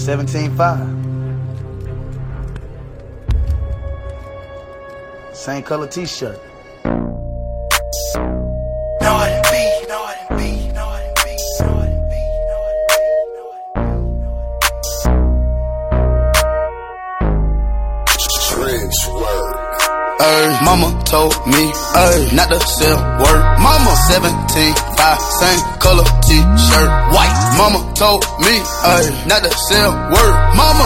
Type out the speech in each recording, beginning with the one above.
17.5. Same color t-shirt. Mama told me, not to sell word. Mama 17.5, same color t-shirt, white. Mama told me, not to sell word. Mama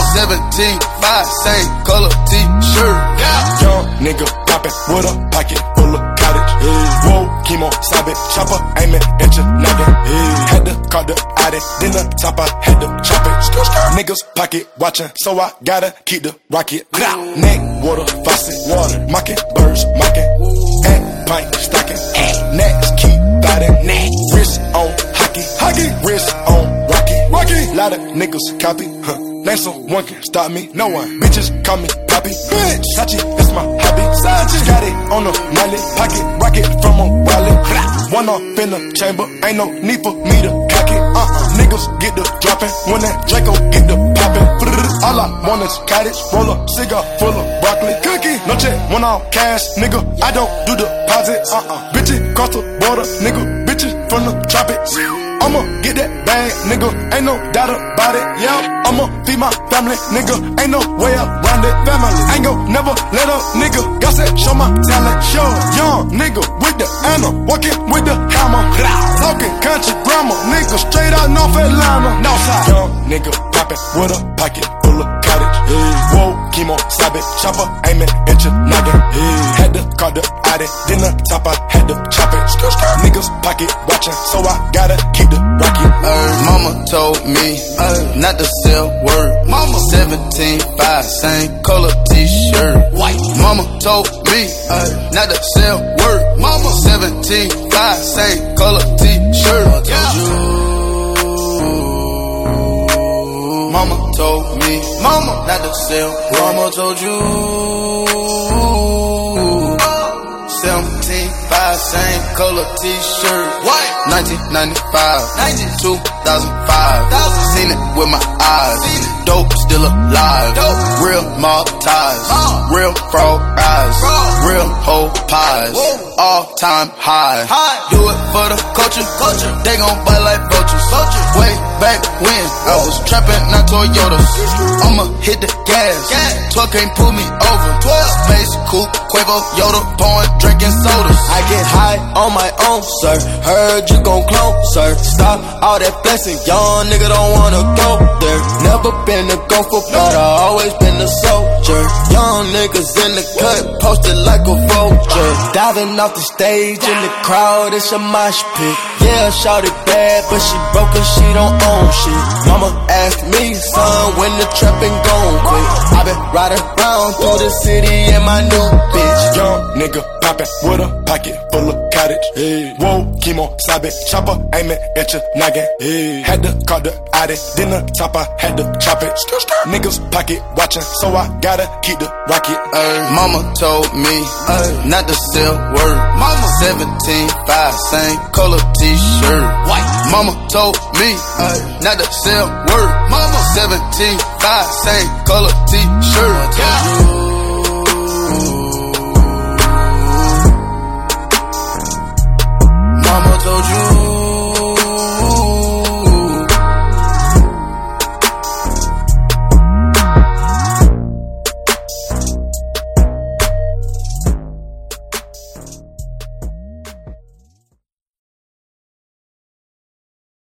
17.5, same color t-shirt. Young nigga poppin' with a pocket full of cottage. Whoa, chemo, sabe, chopper, aiming at your noggin. Had to call the addict, then the top I had to chop it. Niggas pocket watchin', so I gotta keep the rocket. Neck, water, faucet, water, mocking, birds, mocking. And pint, stocking, next, keep biting. Wrist on hockey, wrist on rocky. Lot of niggas copy, name someone can stop me, no one. Bitches call me Poppy, bitch. Sachi, that's my hobby. Got it on the mallet, pocket rocket from a wallet. One off in the chamber, ain't no need for me to cock it. Niggas get the dropping, when that Draco get the popping. All I want is cottage, roll up, cigar full of broccoli. Cookie, no check, one off cash, nigga. I don't do deposits. Bitches cross the border, nigga. Bitches from the tropics. I'ma get that bag, nigga, ain't no doubt about it, yeah. I'ma feed my family, nigga, ain't no way around it. Family, ain't gon' never let up, nigga. God said, show my talent, show. Young nigga with the Anna, walking with the hammer. Talking country grammar, nigga, straight out North Atlanta. Northside. Young nigga poppin' with a pocket full of cottage. Whoa, chemo, sabe, chopper, aiming at your noggin. Had to call the addict, then the top I had to chop it. Niggas pocket watchin', so I gotta keep the rocket. Mama told me, not to sell word. Mama 17.5, same color t-shirt, white. Mama told me, not to sell word. Mama 17.5, same color t-shirt. Mama told me, mama, not to sell. Mama told you 17.5, same color t-shirt, white. 1995, 2005. Seen it with my eyes. Dope still alive. Real mob ties. Real frog eyes. Real whole pies. All time high. Do it for the culture. They gon' bite like vultures. Way back when I was trapping, not Toyotas. I'ma hit the gas. 12 can't pull me over. Space coupe, Quavo, Yoda, pouring, drinking sodas. I get high on my own, sir. Heard you gon' clone, sir. Stop all that blessing, young nigga don't wanna go there. Never been a gopher, but I always been a soldier. Young niggas in the cut, posted like a vulture. Diving off the stage in the crowd, it's a mosh pit. Yeah, shawty bad, but she broke and she don't own shit. Mama asked me, son, when the trapping gon' quit. I been riding around through the city in my new bitch. Young nigga poppin' with a pocket full of cottage. Whoa, chemo, sabe, chopper, aiming at your noggin. Had to call the addict, then the top I had to chop it. Niggas pocket watchin', so I gotta keep the rocket. Mama told me, not to sell word. Mama 17.5, same color t-shirt, white. Mama told me, not to sell word. Mama 17.5, same color t-shirt.